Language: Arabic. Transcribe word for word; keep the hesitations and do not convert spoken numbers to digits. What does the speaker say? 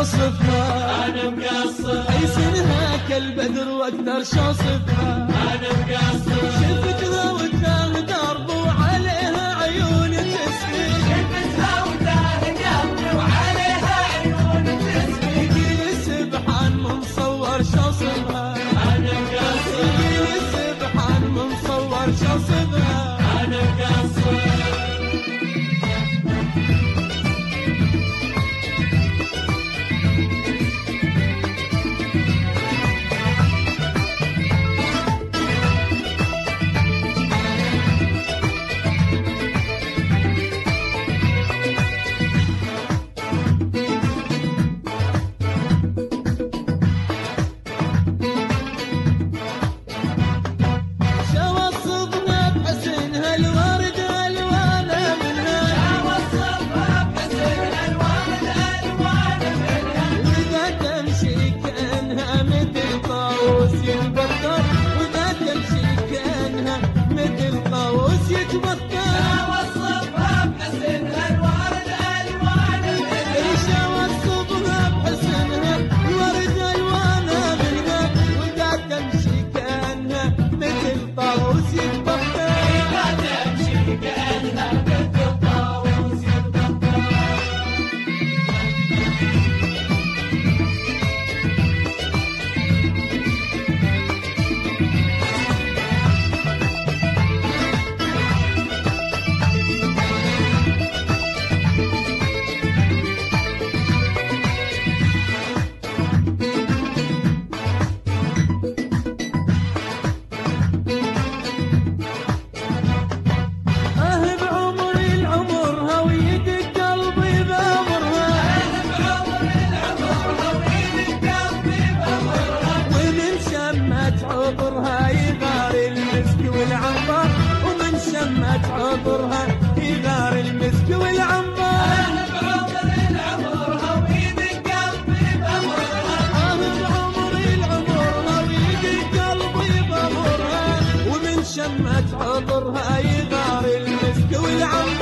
اوصفها، انا مقصر حيسنها كالبدر واقدر شوصفها. انا مقصر شفتها وتاه درب وعليها عيون تسقي، شفتها وتاه قلبي وعليها عيون تسقي. يجيلي سبحان من صور شوصفها، انا مقصر يجيلي سبحان من صور شوصفها. انا مقصر شوصفها بحسنها الورد الوانه منها، اوصفها بحسن الوان الالوان منها. واذا تمشي كانها مثل طاووس يتبطر، واذا تمشي كانها مثل طاووس يتبطر. اوصفها بحسن الوان الالوان منها. ايش اوصفها بحسنها الورد الوانه منها، واذا تمشي كانها مثل طاووس يتبطر. إذا تمشي كأنها مثل طاووس يتبطر. اه بعمري العمرها ويدك قلبي بامرها، بعمر العمر هويل قلبي بأمرها. ومن شمت عطرها يغار المسك والعنبر، ومن شمت عطرها يغار المسك والعنبر. بعمر العمر هويل قلبي بأمرها. اه بعمري العمرها ويدك قلبي بامرها، ومن شمت عطرها يغار المسك والعنبر.